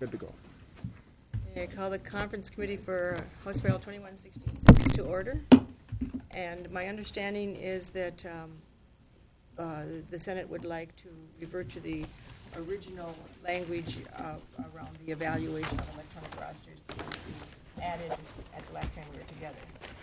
good to go. I call the conference committee for House File 2166 to order. And my understanding is that the Senate would like to revert to the original language around the evaluation of electronic rosters that we added at the last time we were together.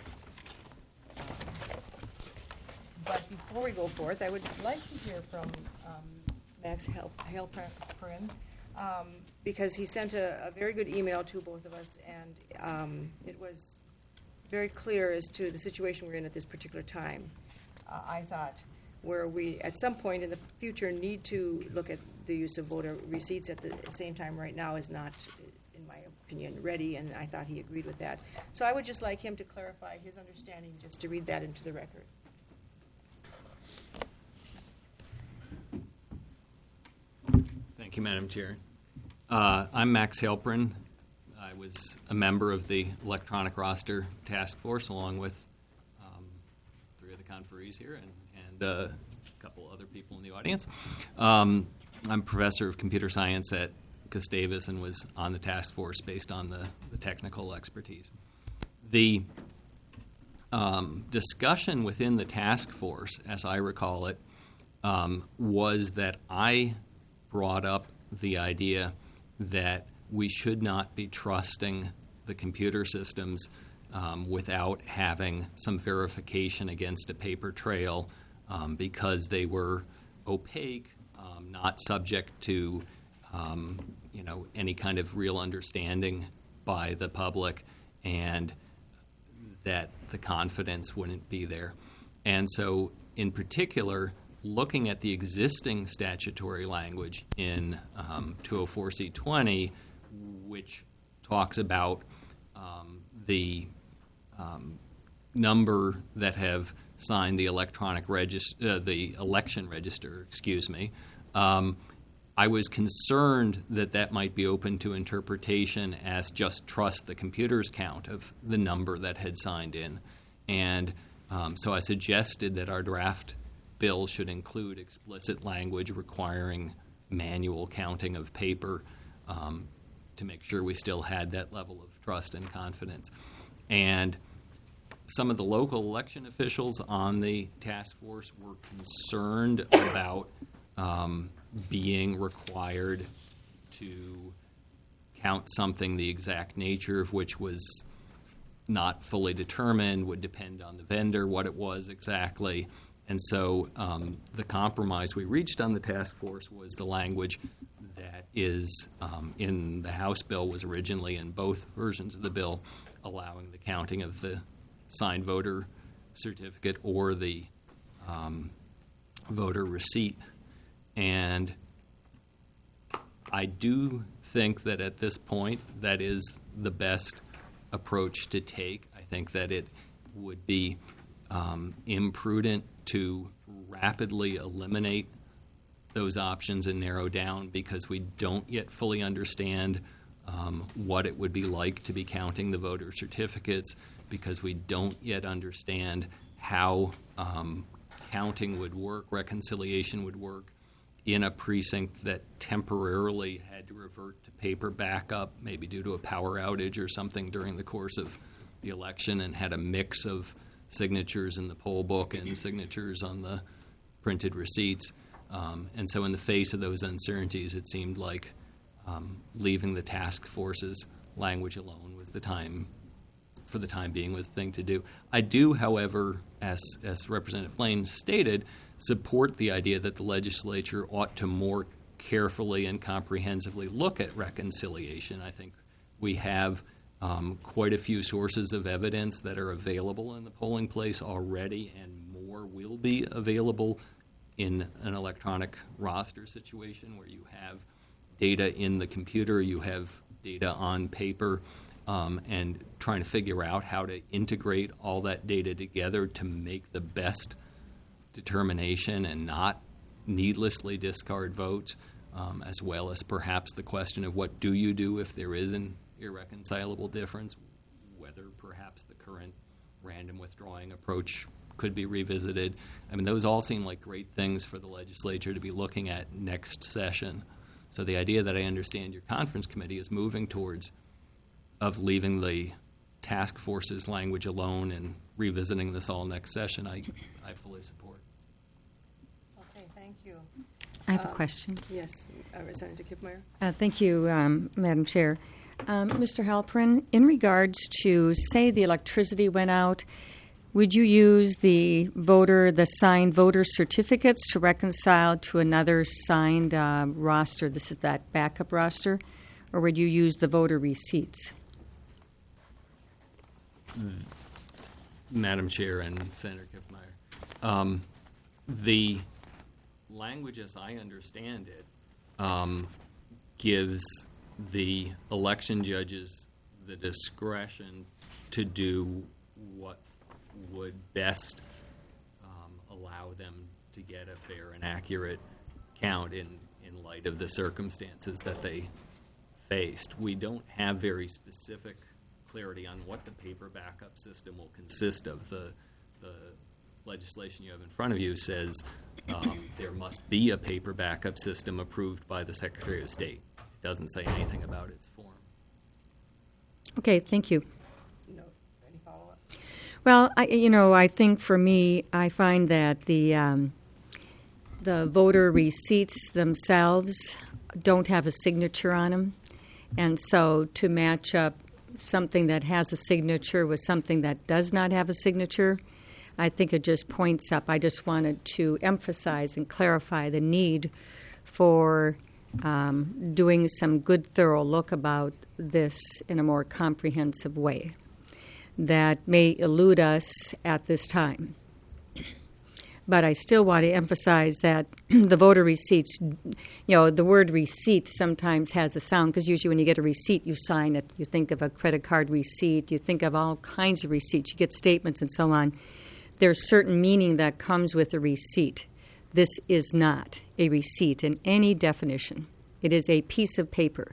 But before we go forth, I would like to hear from Max Halperin, because he sent a very good email to both of us, and it was very clear as to the situation we're in at this particular time. I thought where we, at some point in the future, need to look at the use of voter receipts at the same time right now is not, in my opinion, ready, and I thought he agreed with that. So I would just like him to clarify his understanding, just to read that into the record. Thank you, Madam Chair. I'm Max Halperin. I was a member of the Electronic Roster Task Force, along with three of the conferees here and a couple other people in the audience. I'm professor of computer science at Gustavus and was on the task force based on the technical expertise. The discussion within the task force, as I recall it, was that I brought up the idea that we should not be trusting the computer systems without having some verification against a paper trail because they were opaque, not subject to any kind of real understanding by the public, and that the confidence wouldn't be there. And so, in particular, looking at the existing statutory language in 204C20, which talks about the number that have signed the the election register, I was concerned that might be open to interpretation as just trust the computer's count of the number that had signed in. And so I suggested that our draft bill should include explicit language requiring manual counting of paper to make sure we still had that level of trust and confidence. And some of the local election officials on the task force were concerned about being required to count something the exact nature of which was not fully determined, would depend on the vendor, what it was exactly. And so the compromise we reached on the task force was the language that is in the House bill was originally in both versions of the bill, allowing the counting of the signed voter certificate or the voter receipt. And I do think that at this point that is the best approach to take. I think that it would be imprudent to rapidly eliminate those options and narrow down because we don't yet fully understand what it would be like to be counting the voter certificates, because we don't yet understand how counting would work, reconciliation would work in a precinct that temporarily had to revert to paper backup, maybe due to a power outage or something during the course of the election, and had a mix of signatures in the poll book and signatures on the printed receipts. And so in the face of those uncertainties, it seemed like leaving the task force's language alone was for the time being, was the thing to do. I do, however, as Representative Lane stated, support the idea that the legislature ought to more carefully and comprehensively look at reconciliation. I think we have quite a few sources of evidence that are available in the polling place already, and more will be available in an electronic roster situation where you have data in the computer, you have data on paper, and trying to figure out how to integrate all that data together to make the best determination and not needlessly discard votes, as well as perhaps the question of what do you do if there is an irreconcilable difference, whether perhaps the current random withdrawing approach could be revisited. I mean, those all seem like great things for the legislature to be looking at next session. So the idea that I understand your conference committee is moving towards of leaving the task force's language alone and revisiting this all next session, I fully support. Okay, thank you. I have a question. Yes, Representative Kiffmeyer? Thank you, Madam Chair. Mr. Halperin, in regards to, say, the electricity went out, would you use the signed voter certificates to reconcile to another signed roster? This is that backup roster, or would you use the voter receipts? Madam Chair and Senator Kiffmeyer, the language, as I understand it, gives the election judges the discretion to do what would best allow them to get a fair and accurate count in light of the circumstances that they faced. We don't have very specific clarity on what the paper backup system will consist of. The legislation you have in front of you says there must be a paper backup system approved by the Secretary of State. It doesn't say anything about its form. Okay, thank you. No, any follow-up? Well, I think for me, I find that the voter receipts themselves don't have a signature on them, and so to match up something that has a signature with something that does not have a signature, I think it just points up. I just wanted to emphasize and clarify the need for doing some good, thorough look about this in a more comprehensive way that may elude us at this time. But I still want to emphasize that the voter receipts, the word receipt sometimes has a sound, because usually when you get a receipt, you sign it. You think of a credit card receipt. You think of all kinds of receipts. You get statements and so on. There's certain meaning that comes with a receipt. This is not a receipt in any definition. It is a piece of paper.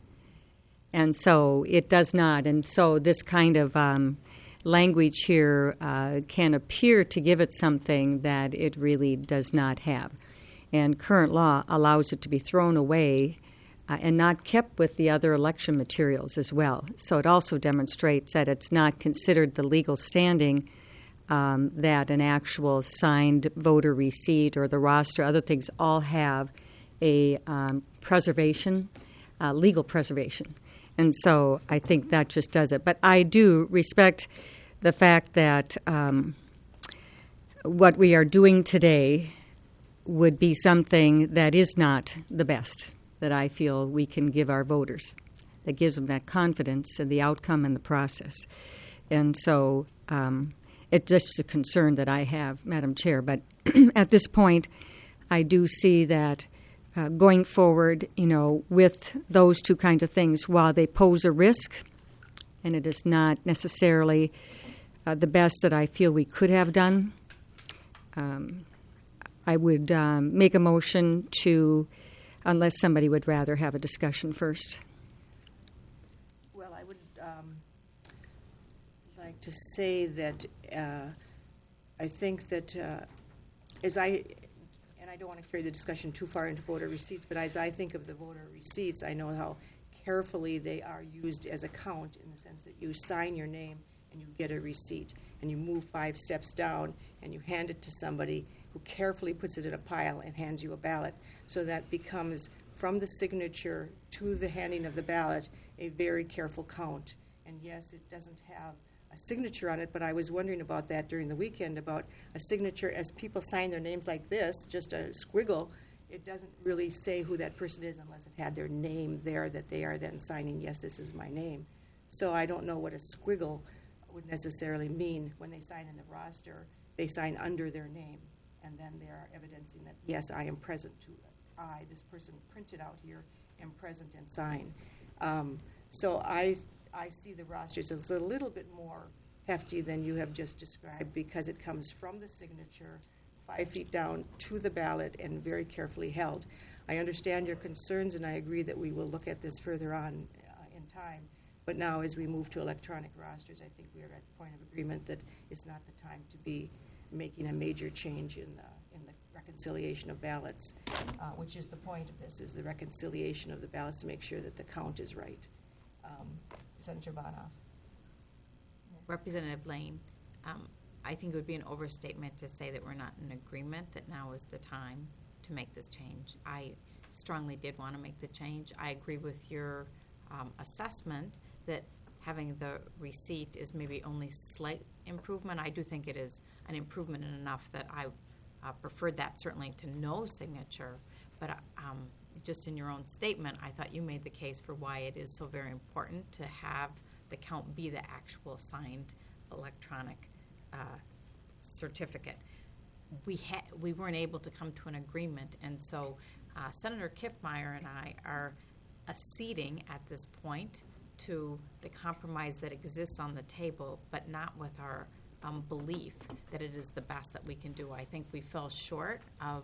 And so it does not. And so this kind of language here can appear to give it something that it really does not have. And current law allows it to be thrown away and not kept with the other election materials as well. So it also demonstrates that it's not considered the legal standing that an actual signed voter receipt or the roster, other things, all have a preservation, legal preservation. And so I think that just does it. But I do respect the fact that what we are doing today would be something that is not the best that I feel we can give our voters, that gives them that confidence in the outcome and the process. And so it's just a concern that I have, Madam Chair. But at this point, I do see that going forward, with those two kinds of things, while they pose a risk, and it is not necessarily the best that I feel we could have done, I would make a motion to, unless somebody would rather have a discussion first. Well, I would like to say that I think that I don't want to carry the discussion too far into voter receipts, but as I think of the voter receipts, I know how carefully they are used as a count, in the sense that you sign your name and you get a receipt, and you move 5 steps down and you hand it to somebody who carefully puts it in a pile and hands you a ballot. So that becomes, from the signature to the handing of the ballot, a very careful count. And yes, it doesn't have a signature on it, but I was wondering about that during the weekend, about a signature. As people sign their names like this, just a squiggle, it doesn't really say who that person is unless it had their name there, that they are then signing, yes, this is my name. So I don't know what a squiggle would necessarily mean. When they sign in the roster, they sign under their name, and then they are evidencing that, yes, I am present to this person printed out here, am present and sign. So I see the rosters as a little bit more hefty than you have just described, because it comes from the signature 5 feet down to the ballot and very carefully held. I understand your concerns, and I agree that we will look at this further on in time. But now, as we move to electronic rosters, I think we are at the point of agreement that it's not the time to be making a major change in the reconciliation of ballots, which is the point of this, is the reconciliation of the ballots to make sure that the count is right. Senator Bonoff. Representative Lane, I think it would be an overstatement to say that we're not in agreement that now is the time to make this change. I strongly did want to make the change. I agree with your assessment that having the receipt is maybe only slight improvement. I do think it is an improvement enough that I preferred that certainly to no signature. But just in your own statement, I thought you made the case for why it is so very important to have the count be the actual signed electronic certificate. We weren't able to come to an agreement, and so Senator Kiffmeyer and I are acceding at this point to the compromise that exists on the table, but not with our belief that it is the best that we can do. I think we fell short of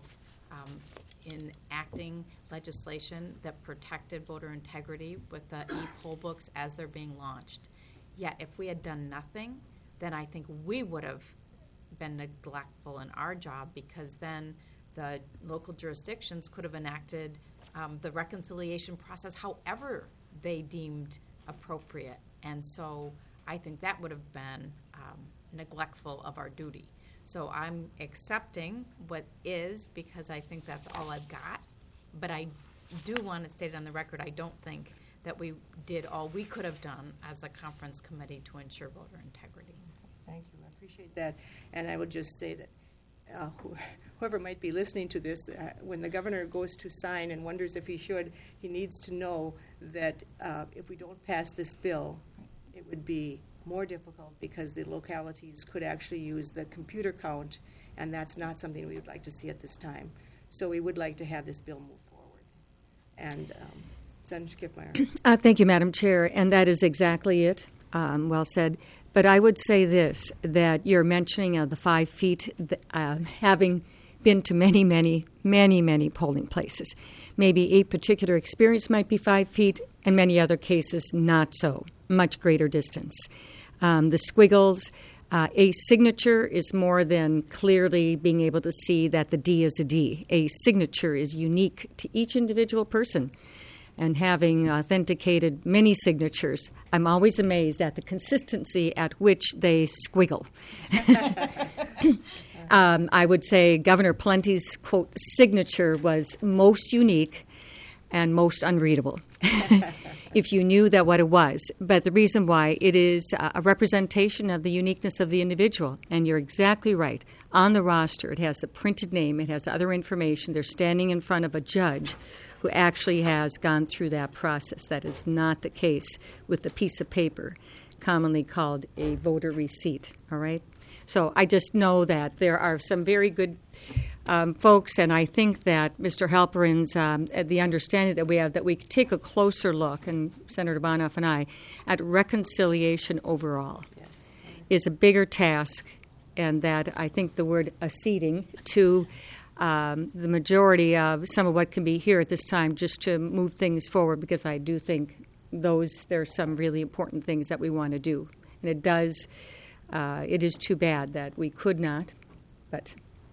enacting legislation that protected voter integrity with the e-poll books as they're being launched. Yet if we had done nothing, then I think we would have been neglectful in our job, because then the local jurisdictions could have enacted the reconciliation process however they deemed appropriate. And so I think that would have been neglectful of our duty. So I'm accepting what is, because I think that's all I've got. But I do want to state on the record, I don't think that we did all we could have done as a conference committee to ensure voter integrity. Thank you. I appreciate that. And I would just say that whoever might be listening to this, when the governor goes to sign and wonders if he should, he needs to know that if we don't pass this bill, it would be more difficult because the localities could actually use the computer count, and that's not something we would like to see at this time. So we would like to have this bill move forward. And Senator Kiffmeyer. Thank you, Madam Chair, and that is exactly it. Well said. But I would say this, that you're mentioning the 5 feet, having been to many, many, many, many polling places. Maybe a particular experience might be 5 feet, and many other cases not so, much greater distance. The squiggles, a signature is more than clearly being able to see that the D is a D. A signature is unique to each individual person. And having authenticated many signatures, I'm always amazed at the consistency at which they squiggle. I would say Governor Plenty's, quote, signature was most unique and most unreadable, if you knew that what it was. But the reason why, it is a representation of the uniqueness of the individual. And you're exactly right. On the roster, it has the printed name, it has other information. They're standing in front of a judge who actually has gone through that process. That is not the case with the piece of paper, commonly called a voter receipt, all right? So I just know that there are some very good folks, and I think that Mr. Halperin's, the understanding that we have, that we could take a closer look, and Senator Bonoff and I, at reconciliation overall is a bigger task, and that I think the word acceding to the majority of some of what can be here at this time, just to move things forward, because I do think there are some really important things that we want to do. And it is too bad that we could not, but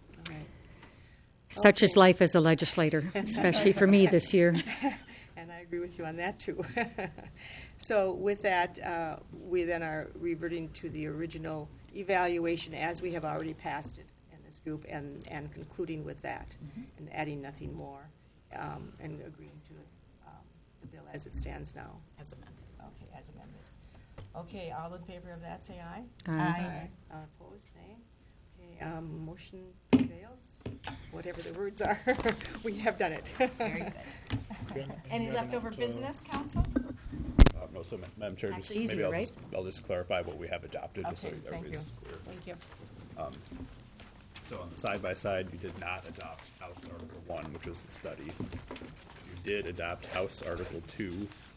such is life as a legislator, especially for me this year. And I agree with you on that, too. So with that, we then are reverting to the original evaluation as we have already passed it in this group, and concluding with that, and adding nothing more, and agreeing to the bill as it stands now. As amended. Okay, as amended. Okay, all in favor of that, say aye. Aye. Opposed, nay. Okay, motion prevails. Whatever the words are, we have done it. Very good. Any leftover business, Council? No, so Madam Chair, Actually easier, right? I'll just clarify what we have adopted, just so Okay, thank you. everybody's clear. Thank you. So on the side-by-side, you did not adopt House Article 1, which was the study. You did adopt House Article 2,